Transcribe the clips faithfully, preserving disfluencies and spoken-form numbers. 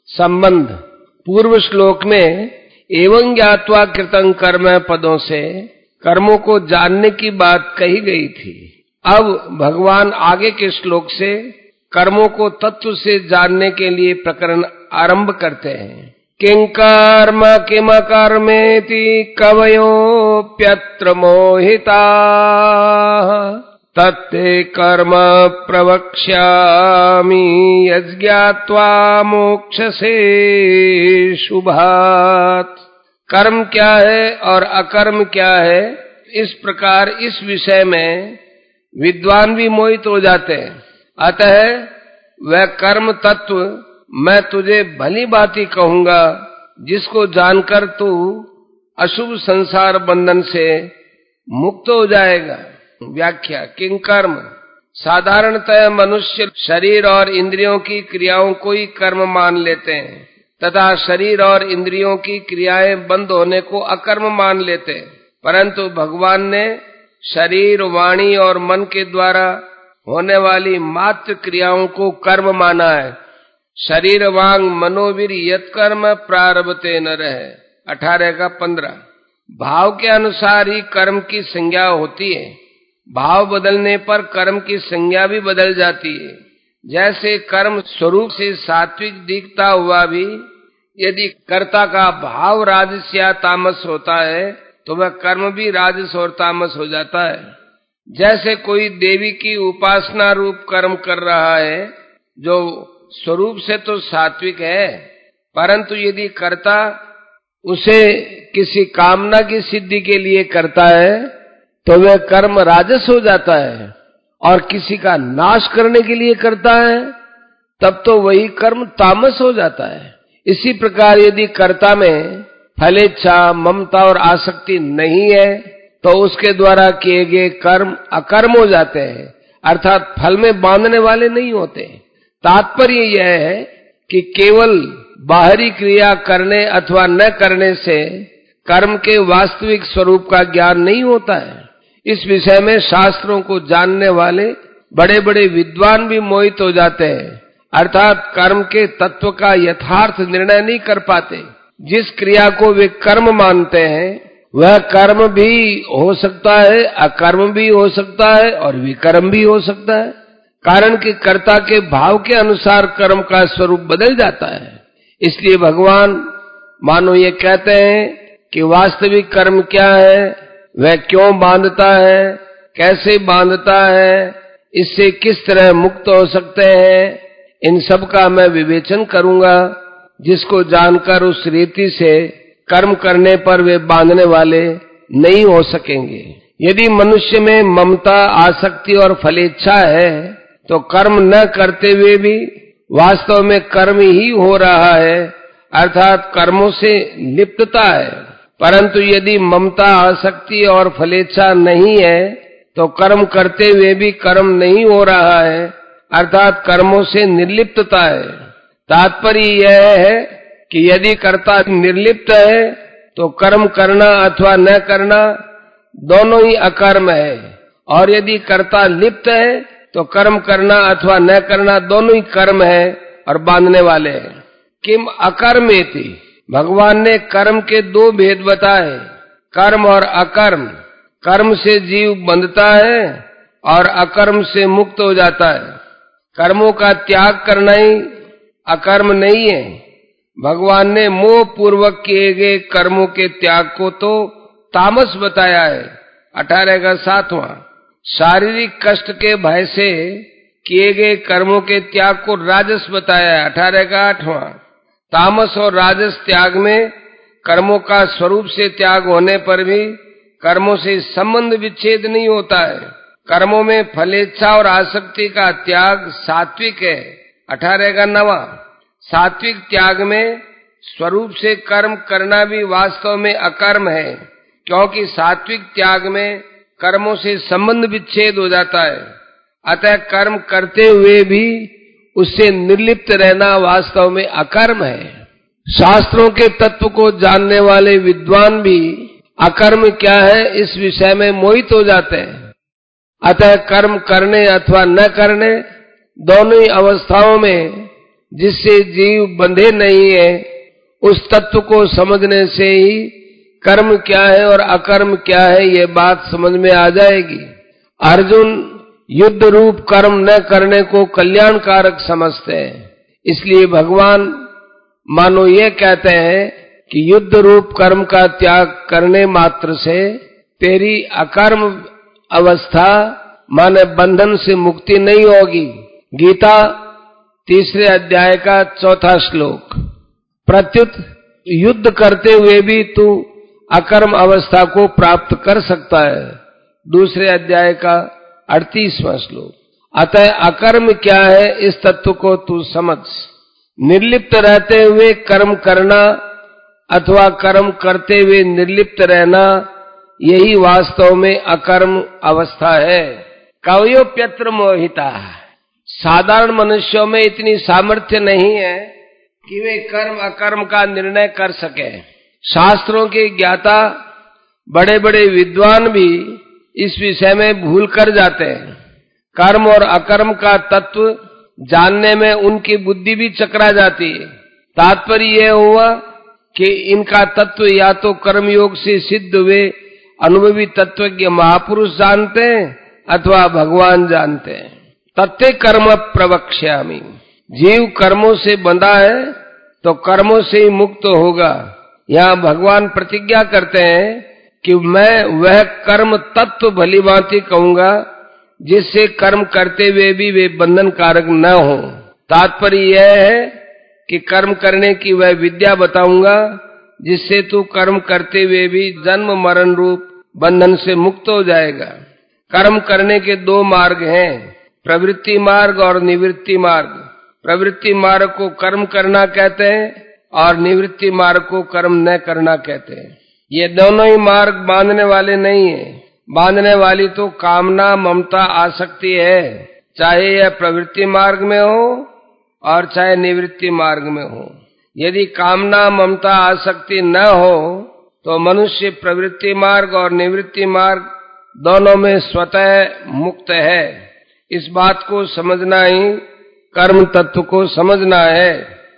संबंध पूर्व श्लोक में एवं ज्ञात्वा कृतं कर्म पदों से कर्मों को जानने की बात कही गई थी। अब भगवान आगे के श्लोक से कर्मों को तत्व से जानने के लिए प्रकरण आरंभ करते हैं। किं कर्म किम कर्मेति कवयोप्यत्र मोहिता तत्ते कर्म प्रवक्ष्यामि यज्ञात्वा मोक्षसे शुभात्। कर्म क्या है और अकर्म क्या है, इस प्रकार इस विषय में विद्वान भी मोहित हो जाते हैं। अतः वह कर्म तत्व मैं तुझे भली भांति कहूंगा, जिसको जानकर तू अशुभ संसार बंधन से मुक्त हो जाएगा। व्याख्या। किं कर्म, साधारणतः मनुष्य शरीर और इंद्रियों की क्रियाओं को ही कर्म मान लेते हैं तथा शरीर और इंद्रियों की क्रियाएं बंद होने को अकर्म मान लेते हैं, परंतु भगवान ने शरीर, वाणी और मन के द्वारा होने वाली मात्र क्रियाओं को कर्म माना है। शरीर वांग मनोवीर यत् कर्म प्रारभते नरः, अठारह का पंद्रह। भाव के अनुसार ही कर्म की संज्ञा होती है। भाव बदलने पर कर्म की संज्ञा भी बदल जाती है। जैसे कर्म स्वरूप से सात्विक दिखता हुआ भी यदि कर्ता का भाव राजस या तामस होता है तो वह कर्म भी राजस और तामस हो जाता है। जैसे कोई देवी की उपासना रूप कर्म कर रहा है जो स्वरूप से तो सात्विक है, परंतु यदि कर्ता उसे किसी कामना की सिद्धि के लिए करता है तो वह कर्म राजस हो जाता है, और किसी का नाश करने के लिए करता है तब तो वही कर्म तामस हो जाता है। इसी प्रकार यदि कर्ता में फलेच्छा, ममता और आसक्ति नहीं है तो उसके द्वारा किए गए कर्म अकर्म हो जाते हैं, अर्थात फल में बांधने वाले नहीं होते। तात्पर्य यह है कि केवल बाहरी क्रिया करने अथवा न करने से कर्म के वास्तविक स्वरूप का ज्ञान नहीं होता है। इस विषय में शास्त्रों को जानने वाले बड़े बड़े विद्वान भी मोहित हो जाते हैं, अर्थात कर्म के तत्व का यथार्थ निर्णय नहीं कर पाते। जिस क्रिया को वे कर्म मानते हैं वह कर्म भी हो सकता है, अकर्म भी हो सकता है और विकर्म भी हो सकता है, कारण कि कर्ता के भाव के अनुसार कर्म का स्वरूप बदल जाता है। इसलिए भगवान मानो ये कहते हैं कि वास्तविक कर्म क्या है, वह क्यों बांधता है, कैसे बांधता है, इससे किस तरह मुक्त हो सकते हैं, इन सब का मैं विवेचन करूंगा, जिसको जानकर उस रीति से कर्म करने पर वे बांधने वाले नहीं हो सकेंगे। यदि मनुष्य में ममता, आसक्ति और फलेच्छा है तो कर्म न करते हुए भी वास्तव में कर्म ही हो रहा है, अर्थात कर्मों से लिप्तता है। परंतु यदि ममता, आसक्ति और फलेच्छा नहीं है तो कर्म करते हुए भी कर्म नहीं हो रहा है, अर्थात कर्मों से निर्लिप्तता है। तात्पर्य यह है कि यदि कर्ता निर्लिप्त है तो कर्म करना अथवा न करना दोनों ही अकर्म है, और यदि कर्ता लिप्त है तो कर्म करना अथवा न करना दोनों ही कर्म है और बांधने वाले हैं। किम अकर्मेति, भगवान ने कर्म के दो भेद बताए, कर्म और अकर्म। कर्म से जीव बंधता है और अकर्म से मुक्त हो जाता है। कर्मों का त्याग करना ही अकर्म नहीं है। भगवान ने मोह पूर्वक किए गए कर्मों के त्याग को तो तामस बताया है, अठारह का सातवां। शारीरिक कष्ट के भय से किए गए कर्मों के त्याग को राजस बताया है, अठारह का आठवां। तामस और राजस त्याग में कर्मों का स्वरूप से त्याग होने पर भी कर्मों से संबंध विच्छेद नहीं होता है। कर्मों में फलेच्छा और आसक्ति का त्याग सात्विक है, अठारह का नवा। सात्विक त्याग में स्वरूप से कर्म करना भी वास्तव में अकर्म है, क्योंकि सात्विक त्याग में कर्मों से संबंध विच्छेद हो जाता है। अतः कर्म करते हुए भी उससे निर्लिप्त रहना वास्तव में अकर्म है। शास्त्रों के तत्व को जानने वाले विद्वान भी अकर्म क्या है इस विषय में मोहित हो जाते हैं। अतः कर्म करने अथवा न करने दोनों ही अवस्थाओं में जिससे जीव बंधे नहीं है, उस तत्व को समझने से ही कर्म क्या है और अकर्म क्या है ये बात समझ में आ जाएगी। अर्जुन युद्ध रूप कर्म न करने को कल्याणकारक समझते हैं, इसलिए भगवान मानो ये कहते हैं कि युद्ध रूप कर्म का त्याग करने मात्र से तेरी अकर्म अवस्था माने बंधन से मुक्ति नहीं होगी। गीता तीसरे अध्याय का चौथा श्लोक। प्रत्युत युद्ध करते हुए भी तू अकर्म अवस्था को प्राप्त कर सकता है, दूसरे अध्याय का अड़तीसवां श्लोक। अतः अकर्म क्या है इस तत्व को तू समझ। निर्लिप्त रहते हुए कर्म करना अथवा कर्म करते हुए निर्लिप्त रहना, यही वास्तव में अकर्म अवस्था है। कवयोप्यत्र मोहिता। साधारण मनुष्यों में इतनी सामर्थ्य नहीं है कि वे कर्म अकर्म का निर्णय कर सके। शास्त्रों के ज्ञाता बड़े बड़े विद्वान भी इस विषय में भूल कर जाते हैं। कर्म और अकर्म का तत्व जानने में उनकी बुद्धि भी चकरा जाती है। तात्पर्य यह हुआ कि इनका तत्व या तो कर्मयोग से सिद्ध हुए अनुभवी तत्वज्ञ महापुरुष जानते हैं अथवा भगवान जानते हैं। तत्ते कर्म प्रवक्ष्यामि। जीव कर्मों से बंधा है तो कर्मों से ही मुक्त होगा। यहाँ भगवान प्रतिज्ञा करते हैं कि मैं वह कर्म तत्व भली भांति कहूंगा जिससे कर्म करते हुए भी वे बंधन कारक न हो। तात्पर्य यह है कि कर्म करने की वह विद्या बताऊंगा जिससे तू कर्म करते हुए भी जन्म मरण रूप बंधन से मुक्त हो जाएगा। कर्म करने के दो मार्ग हैं, प्रवृत्ति मार्ग और निवृत्ति मार्ग। प्रवृत्ति मार्ग को कर्म करना कहते हैं और निवृत्ति मार्ग को कर्म न करना कहते हैं। ये दोनों ही मार्ग बांधने वाले नहीं है। बांधने वाली तो कामना ममता आसक्ति है, चाहे यह प्रवृत्ति मार्ग में हो और चाहे निवृत्ति मार्ग में हो। यदि कामना ममता आसक्ति न हो तो मनुष्य प्रवृत्ति मार्ग और निवृत्ति मार्ग दोनों में स्वतः मुक्त है। इस बात को समझना ही कर्म तत्व को समझना है।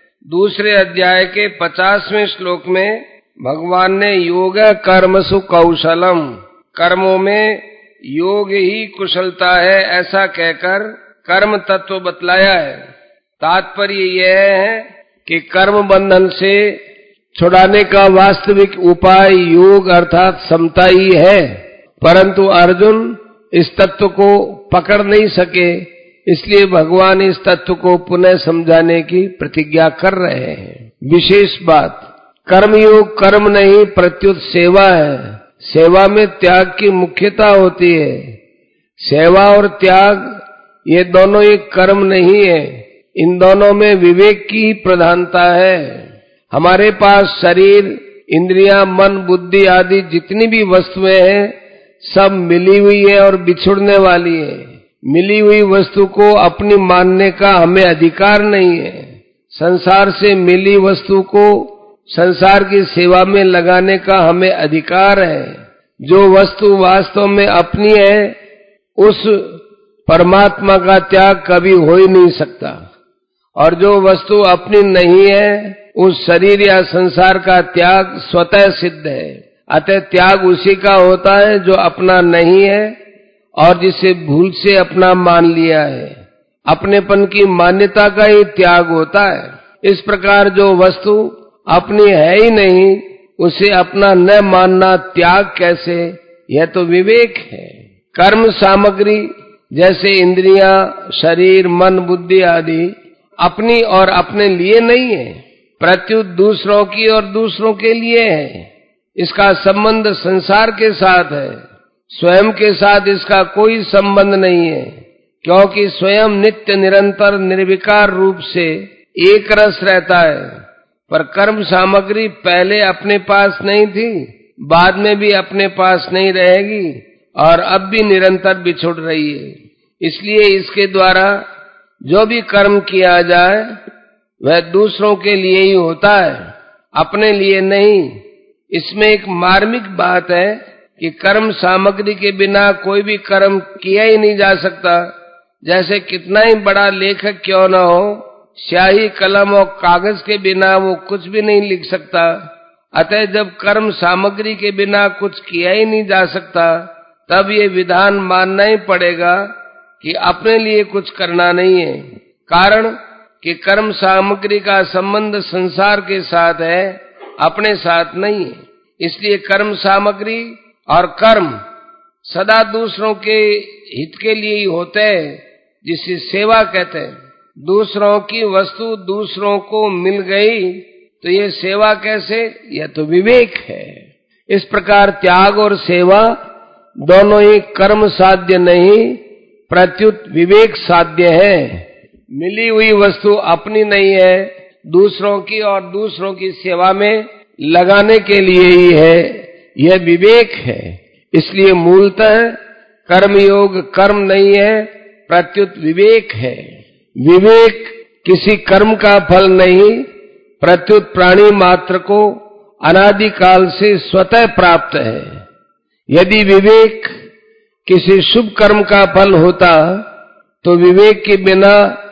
दूसरे अध्याय के पचासवें श्लोक में भगवान ने योग कर्मसु कौशलम, कर्मों में योग ही कुशलता है ऐसा कहकर कर्म तत्व बतलाया है। तात्पर्य यह है कि कर्म बंधन से छुड़ाने का वास्तविक उपाय योग अर्थात समता ही है, परंतु अर्जुन इस तत्व को पकड़ नहीं सके, इसलिए भगवान इस तत्व को पुनः समझाने की प्रतिज्ञा कर रहे हैं। विशेष बात, कर्मयोग कर्म नहीं प्रत्युत सेवा है। सेवा में त्याग की मुख्यता होती है। सेवा और त्याग ये दोनों एक कर्म नहीं है, इन दोनों में विवेक की प्रधानता है। हमारे पास शरीर, इंद्रियां, मन, बुद्धि आदि जितनी भी वस्तुएं हैं सब मिली हुई है और बिछुड़ने वाली है। मिली हुई वस्तु को अपनी मानने का हमें अधिकार नहीं है। संसार से मिली वस्तु को संसार की सेवा में लगाने का हमें अधिकार है। जो वस्तु वास्तव में अपनी है उस परमात्मा का त्याग कभी हो ही नहीं सकता, और जो वस्तु अपनी नहीं है उस शरीर या संसार का त्याग स्वतः सिद्ध है। अतः त्याग उसी का होता है जो अपना नहीं है और जिसे भूल से अपना मान लिया है। अपनेपन की मान्यता का ही त्याग होता है। इस प्रकार जो वस्तु अपनी है ही नहीं उसे अपना न मानना त्याग कैसे, यह तो विवेक है। कर्म सामग्री जैसे इंद्रियां, शरीर, मन, बुद्धि आदि अपनी और अपने लिए नहीं है, प्रत्युत दूसरों की और दूसरों के लिए है। इसका संबंध संसार के साथ है, स्वयं के साथ इसका कोई संबंध नहीं है, क्योंकि स्वयं नित्य निरंतर निर्विकार रूप से एक रस रहता है। पर कर्म सामग्री पहले अपने पास नहीं थी, बाद में भी अपने पास नहीं रहेगी और अब भी निरंतर बिछुड़ रही है। इसलिए इसके द्वारा जो भी कर्म किया जाए वह दूसरों के लिए ही होता है, अपने लिए नहीं। इसमें एक मार्मिक बात है कि कर्म सामग्री के बिना कोई भी कर्म किया ही नहीं जा सकता। जैसे कितना ही बड़ा लेखक क्यों न हो, स्याही कलम और कागज के बिना वो कुछ भी नहीं लिख सकता। अतः जब कर्म सामग्री के बिना कुछ किया ही नहीं जा सकता, तब ये विधान मानना ही पड़ेगा कि अपने लिए कुछ करना नहीं है। कारण कि कर्म सामग्री का संबंध संसार के साथ है, अपने साथ नहीं है। इसलिए कर्म सामग्री और कर्म सदा दूसरों के हित के लिए ही होते हैं, जिसे सेवा कहते हैं। दूसरों की वस्तु दूसरों को मिल गई तो ये सेवा कैसे? यह तो विवेक है। इस प्रकार त्याग और सेवा दोनों ही कर्म साध्य नहीं, प्रत्युत विवेक साध्य है। मिली हुई वस्तु अपनी नहीं है, दूसरों की और दूसरों की सेवा में लगाने के लिए ही है, यह विवेक है। इसलिए मूलतः कर्मयोग कर्म नहीं है, प्रत्युत विवेक है। विवेक किसी कर्म का फल नहीं, प्रत्युत प्राणी मात्र को अनादिकाल से स्वतः प्राप्त है। यदि विवेक किसी शुभ कर्म का फल होता तो विवेक के बिना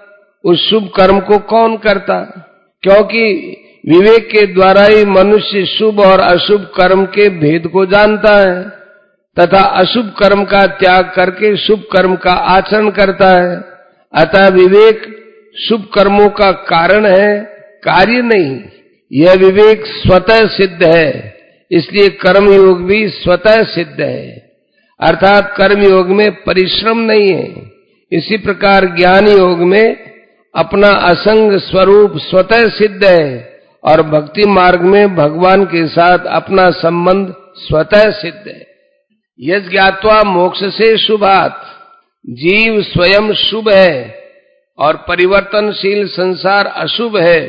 उस शुभ कर्म को कौन करता? क्योंकि विवेक के द्वारा ही मनुष्य शुभ और अशुभ कर्म के भेद को जानता है तथा अशुभ कर्म का त्याग करके शुभ कर्म का आचरण करता है। अतः विवेक शुभ कर्मों का कारण है, कार्य नहीं। यह विवेक स्वतः सिद्ध है, इसलिए कर्मयोग भी स्वतः सिद्ध है, अर्थात कर्मयोग में परिश्रम नहीं है। इसी प्रकार ज्ञान योग में अपना असंग स्वरूप स्वतः सिद्ध है और भक्ति मार्ग में भगवान के साथ अपना संबंध स्वतः सिद्ध है। यज् ज्ञात्वा मोक्ष से शुभात्, जीव स्वयं शुभ है और परिवर्तनशील संसार अशुभ है।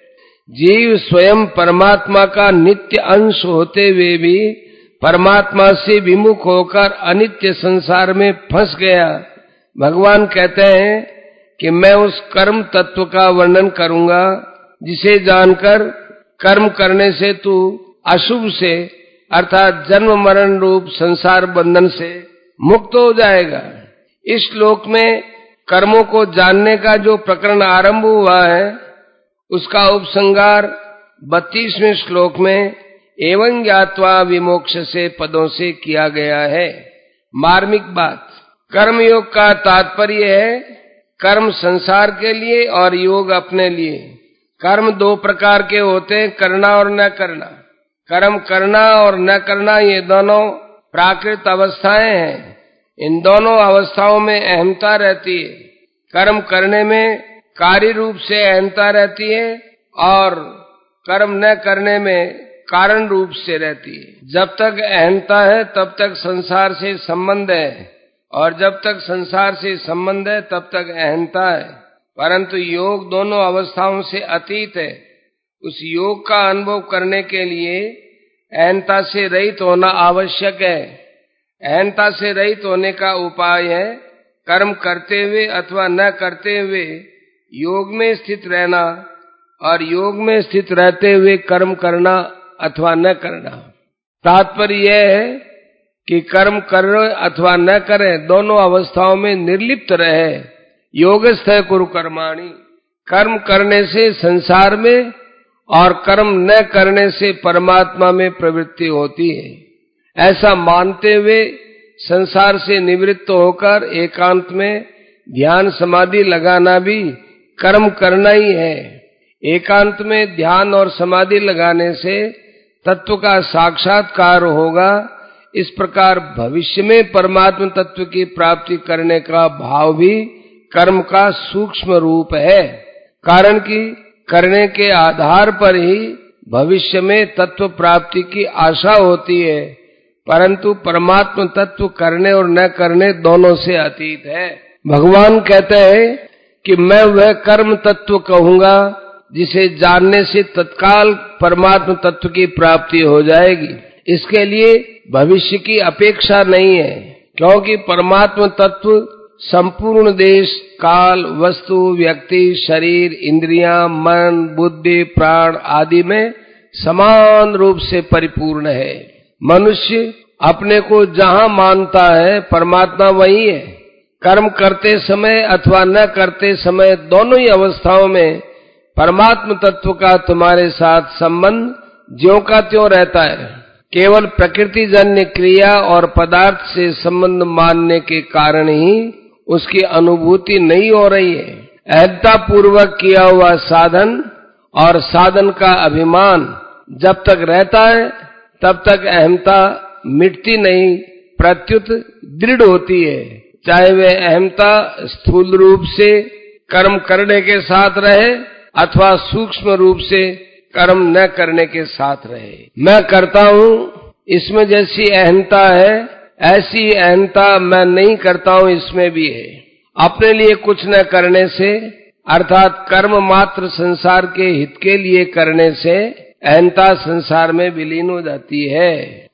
जीव स्वयं परमात्मा का नित्य अंश होते हुए भी परमात्मा से विमुख होकर अनित्य संसार में फंस गया। भगवान कहते हैं कि मैं उस कर्म तत्व का वर्णन करूंगा जिसे जानकर कर्म करने से तू अशुभ से अर्थात जन्म मरण रूप संसार बंधन से मुक्त हो जाएगा। इस श्लोक में कर्मों को जानने का जो प्रकरण आरंभ हुआ है उसका उपसंहार बत्तीसवें श्लोक में एवं ज्ञात्वा विमोक्ष से पदों से किया गया है। मार्मिक बात, कर्मयोग का तात्पर्य है कर्म संसार के लिए और योग अपने लिए। कर्म दो प्रकार के होते हैं, करना और न करना। कर्म करना और न करना ये दोनों प्राकृत अवस्थाएं हैं। इन दोनों अवस्थाओं में अहमता रहती है। कर्म करने में कार्य रूप से अहमता रहती है और कर्म न करने में कारण रूप से रहती है। जब तक अहमता है तब तक संसार से संबंध है और जब तक संसार से संबंध है तब तक अहमता है। परंतु योग दोनों अवस्थाओं से अतीत है। उस योग का अनुभव करने के लिए अहंता से रहित होना आवश्यक है। अहंता से रहित होने का उपाय है कर्म करते हुए अथवा न करते हुए योग में स्थित रहना और योग में स्थित रहते हुए कर्म करना अथवा न करना। तात्पर्य यह है कि कर्म करें अथवा न करें, दोनों अवस्थाओं में निर्लिप्त रहे। योगस्थ कुरु कर्माणि, कर्म करने से संसार में और कर्म न करने से परमात्मा में प्रवृत्ति होती है। ऐसा मानते हुए संसार से निवृत्त होकर एकांत में ध्यान समाधि लगाना भी कर्म करना ही है। एकांत में ध्यान और समाधि लगाने से तत्व का साक्षात्कार होगा। इस प्रकार भविष्य में परमात्मा तत्व की प्राप्ति करने का भाव भी कर्म का सूक्ष्म रूप है। कारण कि करने के आधार पर ही भविष्य में तत्व प्राप्ति की आशा होती है, परंतु परमात्मा तत्व करने और न करने दोनों से अतीत है। भगवान कहते हैं कि मैं वह कर्म तत्व कहूंगा जिसे जानने से तत्काल परमात्मा तत्व की प्राप्ति हो जाएगी। इसके लिए भविष्य की अपेक्षा नहीं है, क्योंकि परमात्मा तत्व संपूर्ण देश काल वस्तु व्यक्ति शरीर इंद्रियां मन बुद्धि प्राण आदि में समान रूप से परिपूर्ण है। मनुष्य अपने को जहां मानता है परमात्मा वही है, कर्म करते समय अथवा न करते समय दोनों ही अवस्थाओं में परमात्म तत्व का तुम्हारे साथ संबंध ज्यों का त्यों रहता है। केवल प्रकृति जन्य क्रिया और पदार्थ से संबंध मानने के कारण ही उसकी अनुभूति नहीं हो रही है। अहंता पूर्वक किया हुआ साधन और साधन का अभिमान जब तक रहता है तब तक अहंता मिटती नहीं, प्रत्युत दृढ़ होती है। चाहे वे अहंता स्थूल रूप से कर्म करने के साथ रहे अथवा सूक्ष्म रूप से कर्म न करने के साथ रहे। मैं करता हूँ इसमें जैसी अहंता है ऐसी अहंता मैं नहीं करता हूँ इसमें भी है। अपने लिए कुछ न करने से अर्थात कर्म मात्र संसार के हित के लिए करने से अहंता संसार में विलीन हो जाती है।